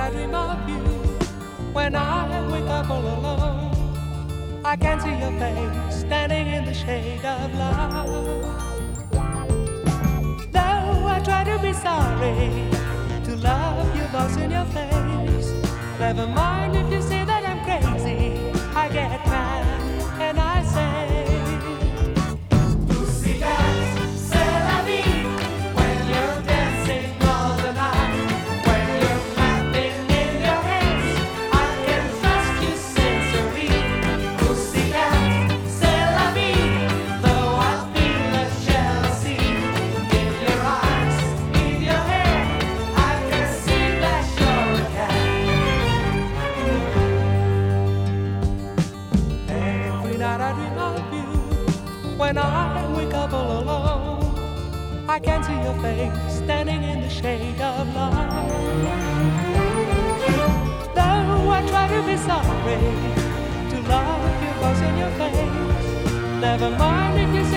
I dream of you, when I wake up all alone, I can see your face standing in the shade of love. Though I try to be sorry, to love your voice in your face. Never mind if you say that I'm crazy, I get mad and I say, I dream of you, when I wake up all alone, I can see your face standing in the shade of love. Though I try to be sorry, to love your voice in your face. Never mind if you